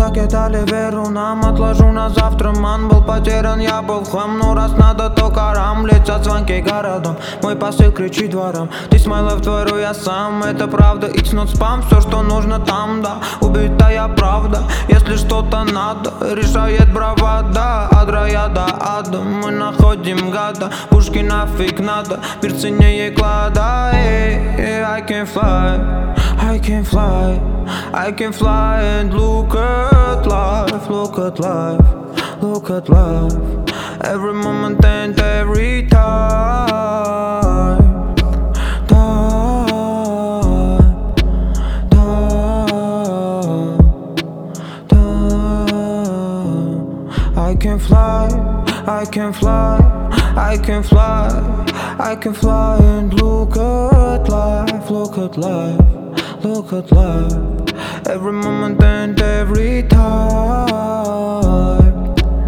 закидали веру нам. Отложу на завтра, ман, был потерян, я был в хлам. Ну раз надо, то карам, летят звонки городом. Мой посыл кричит двором, ты смайлов творю я сам. Это правда, it's not spam, все что нужно там, да. Убитая правда, если что-то надо, решает бравада. От рая до ада мы находим гада. Пушки нафиг надо, мир ценнее клада. I can fly, I can fly, I can fly and look at life, look at life, look at life. Every moment and every time, time, time, time. I can fly, I can fly, I can fly, I can fly and look at life, look at life, look at life. Every moment and every time,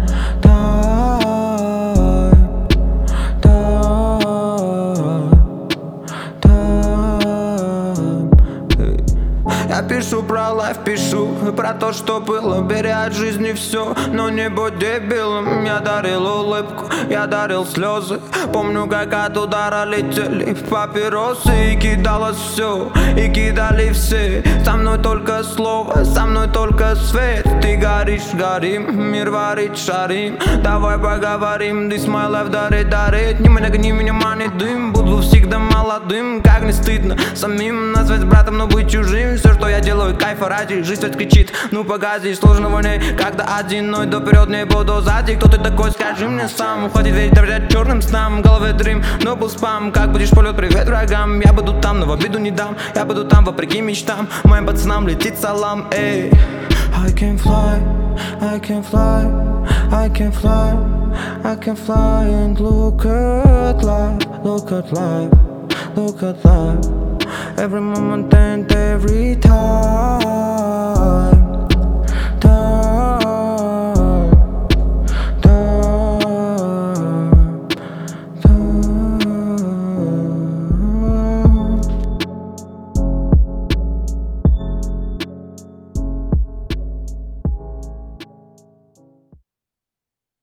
time, time, time. Я пишу про лайф, пишу про то, что было. Бери от жизни все, но не будь дебилом. Я дарил улыбку, я дарил слезы. Помню, как от удара летели папиросы. И кидалось все, и кидали все. Со мной только слово, со мной только свет. Ты горишь, горим, мир варит, шарим. Давай поговорим, this my life, дарит, дарит. Не нагни меня, мани дым. Буду всегда молодым, как не стыдно самим назвать братом, но быть чужим. Все, что я делаю, кайфа ради. Жизнь ведь кричит, ну погоди, сложного не. Когда один, но иду вперед, не буду сзади. Кто ты такой, скажи мне сам. Хватит верить, доверять черным снам. В голове дрим, но был спам. Как будешь полет, привет врагам. Я буду там, но в обиду не дам. Я буду там, вопреки мечтам. Моим пацанам летит салам, эй. I can fly, I can fly, I can fly, I can fly and look at life, look at life, look at life. Every moment and every time.